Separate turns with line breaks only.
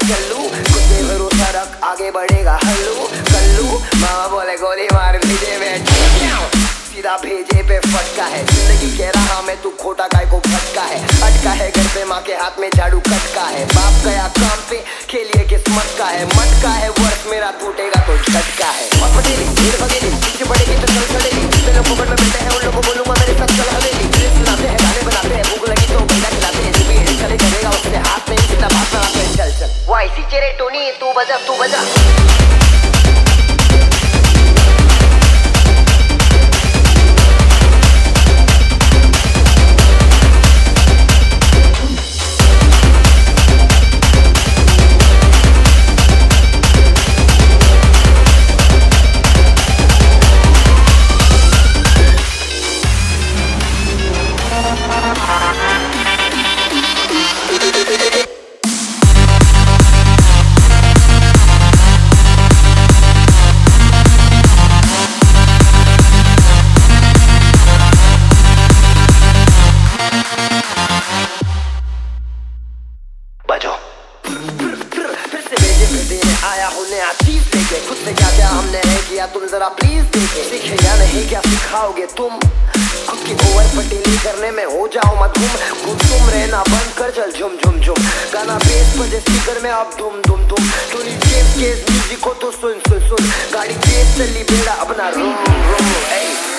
चल्लू, खुद पे भरोसा रख आगे बढ़ेगा हल्लू कल्लू। मामा बोले गोली मार भेजे में सीधा भेजे पे फटका है। जिंदगी कह रहा मैं तू खोटा काय को फटका है। अटका है घर पे माँ के हाथ में झाड़ू कटका है। बाप गया काम पे खेलिए किस्मत का है। मटका है वर्ष मेरा टूटेगा तो झटका है। और पटेली भीड़ भगेली पीछे पड़ेगी तो चल चलेगी। जितने लोग पकड़ में बैठे हैं उन लोगों को बोलूंगा मेरे साथ चल हवेली। सुनाते हैं गाने बनाते हैं भूख लगी तो पैदा खिलाते हैं। जो भी हिट चले करेगा उससे हाथ नहीं जितना बात बनाते हैं। चल चल वो ऐसी चेहरे टोनी तू बजा तू बजा। आया हूँ नया चीज लेके खुद से क्या क्या हमने है किया तुम जरा प्लीज देखे। सीखे या नहीं क्या सिखाओगे तुम खुद की ओवर पटेली करने में हो जाओ मधुम। गुमसुम रहना बंद कर चल झुम झुम झुम। गाना बेस बजे स्पीकर में अब धुम धुम धुम। टोनी जेम्स के म्यूजिक को तो सुन सुन सुन। गाड़ी तेज चली बेड़ा अपना रूम रूम।